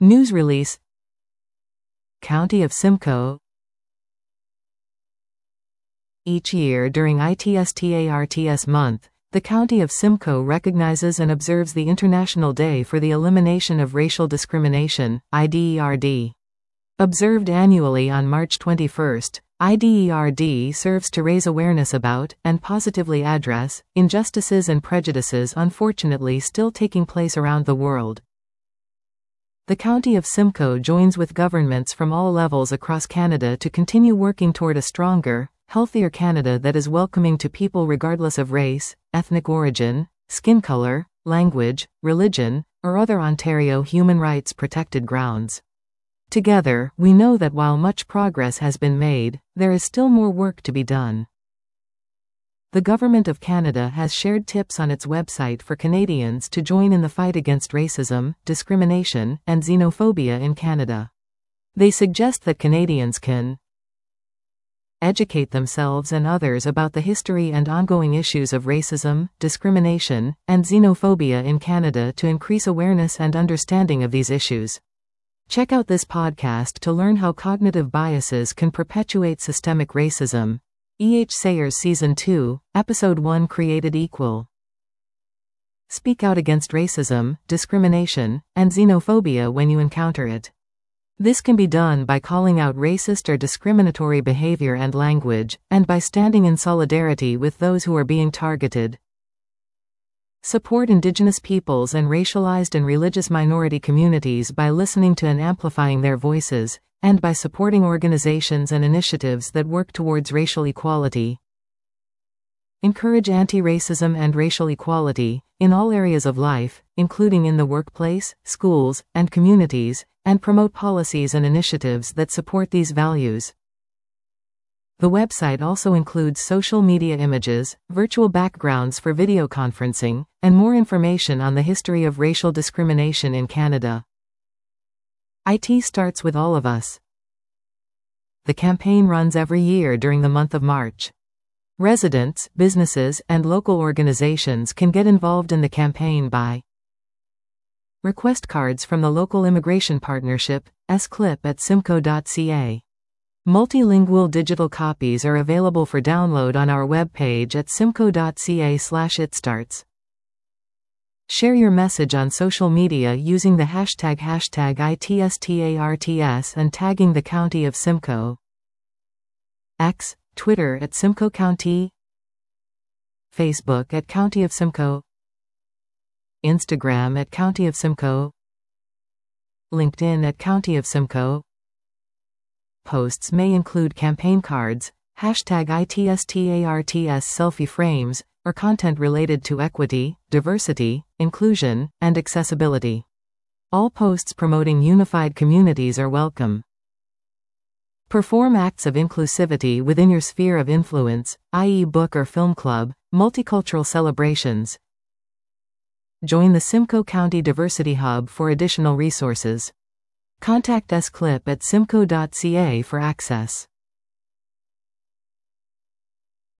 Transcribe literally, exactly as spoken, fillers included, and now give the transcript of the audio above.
News release. County of Simcoe. Each year during I T S T A R T S month, the County of Simcoe recognizes and observes the International Day for the Elimination of Racial Discrimination, I D E R D. Observed annually on March twenty-first, I D E R D serves to raise awareness about, and positively address, injustices and prejudices unfortunately still taking place around the world. The County of Simcoe joins with governments from all levels across Canada to continue working toward a stronger, healthier Canada that is welcoming to people regardless of race, ethnic origin, skin color, language, religion, or other Ontario human rights protected grounds. Together, we know that while much progress has been made, there is still more work to be done. The Government of Canada has shared tips on its website for Canadians to join in the fight against racism, discrimination, and xenophobia in Canada. They suggest that Canadians can educate themselves and others about the history and ongoing issues of racism, discrimination, and xenophobia in Canada to increase awareness and understanding of these issues. Check out this podcast to learn how cognitive biases can perpetuate systemic racism. E H Sayers Season two, Episode one Created Equal. Speak out against racism, discrimination, and xenophobia when you encounter it. This can be done by calling out racist or discriminatory behavior and language, and by standing in solidarity with those who are being targeted. Support Indigenous peoples and racialized and religious minority communities by listening to and amplifying their voices, and by supporting organizations and initiatives that work towards racial equality. Encourage anti-racism and racial equality in all areas of life, including in the workplace, schools, and communities, and promote policies and initiatives that support these values. The website also includes social media images, virtual backgrounds for video conferencing, and more information on the history of racial discrimination in Canada. I T starts with all of us. The campaign runs every year during the month of March. Residents, businesses, and local organizations can get involved in the campaign by request cards from the local immigration partnership, S C L I P at simcoe dot c a. Multilingual digital copies are available for download on our webpage at simcoe dot c a slash it starts. Share your message on social media using the hashtag hashtag I T S T A R T S and tagging the County of Simcoe. X, Twitter at Simcoe County, Facebook at County of Simcoe, Instagram at County of Simcoe, LinkedIn at County of Simcoe. Posts may include campaign cards, hashtag I T S T A R T S selfie frames, or content related to equity, diversity, inclusion, and accessibility. All posts promoting unified communities are welcome. Perform acts of inclusivity within your sphere of influence, that is book or film club, multicultural celebrations. Join the Simcoe County Diversity Hub for additional resources. Contact S C L I P at simcoe dot c a for access.